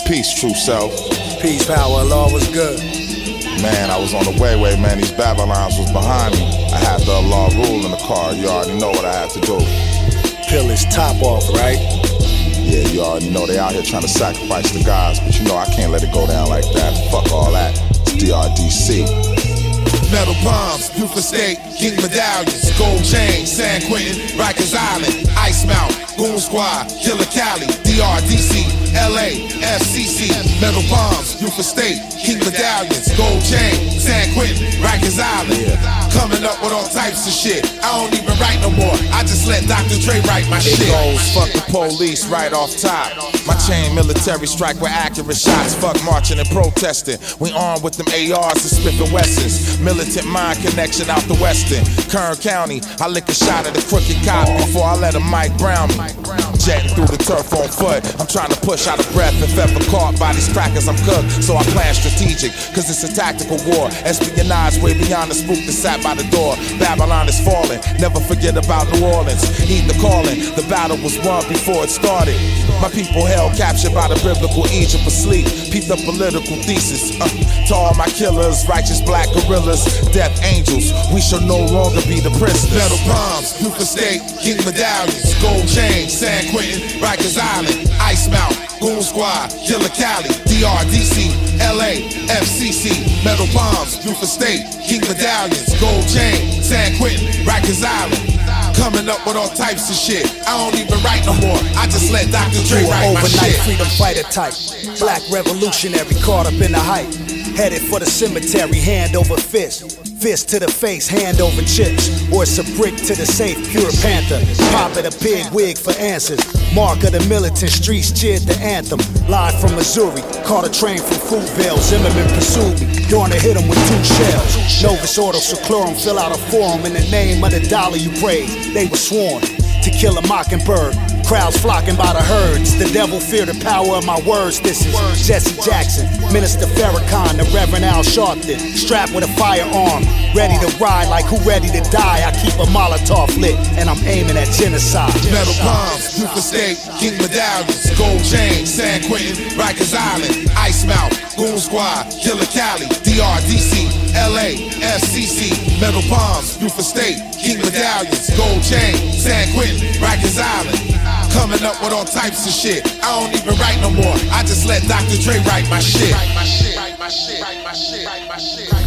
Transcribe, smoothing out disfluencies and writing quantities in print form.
Peace, true self. Peace, power, law was good. Man, I was on the way, man. These Babylons was behind me. I had the law rule in the car. You already know what I had to do. Peel his top off, right? Yeah, you already know they out here trying to sacrifice the gods, but you know I can't let it go down like that. Fuck all that. It's DRDC. Metal palms, Buford State, King Medallions, Gold Chain, San Quentin, Rikers Island, Ice Mount, Goon Squad, Killer Cali, DRDC, LA, FCC, Metal palms, Buford State, King Medallions, Gold Chain, San Quentin, Rikers Island. Coming up with all types of shit. I don't even write no more. I just let Dr. Dre write my shit. It goes, fuck the police right off top. My chain military strike with accurate shots. Fuck marching and protesting. We armed with them ARs and Smith & Wessons. Militant mind connection out the western. Kern County, I lick a shot at a crooked cop before I let a Mike Brown me. Jetting through the turf on foot. I'm trying to push out of breath. If ever caught by these crackers, I'm cooked. So I plan strategic, cause it's a tactical war. Espionage way beyond the spook that sat by the door. Babylon is falling. Never forget about New Orleans. Heed the calling. The battle was won before it started. My people held captured by the biblical Egypt asleep. Peep the political thesis. To all my killers, righteous black gorillas, death angels, we shall no longer be the prisoners. Metal palms, Buford State, King Medallions, Gold Chain, San Quentin, Rikers Island, Ice Mount, Goon Squad, Killer Cali, DRDC, LA, FCC, Metal palms, Buford State, King Medallions, Gold Chain, San Quentin, Rikers Island. Coming up with all types of shit. I don't even write no more. I just let Dr. Dre write my shit. Overnight freedom fighter type, black revolutionary caught up in the hype. Headed for the cemetery, hand over fist. Fist to the face, hand over chips. Or it's a brick to the safe, pure panther. Pop at a big wig for answers. Mark of the militant streets cheered the anthem. Live from Missouri, caught a train from Fruitvale. Zimmerman pursued me, going to hit him with 2 shells. Novus Ordo Seclorum, fill out a form in the name of the dollar you praise. They were sworn to kill a mockingbird. Crowds flocking by the herds. The devil fear the power of my words. This is Jesse Jackson, Minister Farrakhan, the Reverend Al Sharpton, strapped with a firearm, ready to ride like who ready to die. I keep a Molotov lit and I'm aiming at genocide. Metal palms, Buford State, King Medallions, Gold Chain, San Quentin, Rikers Island, Ice Mount, Goon Squad, Killer Cali, DRDC, LA, FCC, Metal palms, Buford State, King Medallions, Gold Chain, San Quentin, Rikers Island. Coming up with all types of shit. I don't even write no more. I just let Dr. Dre write my shit.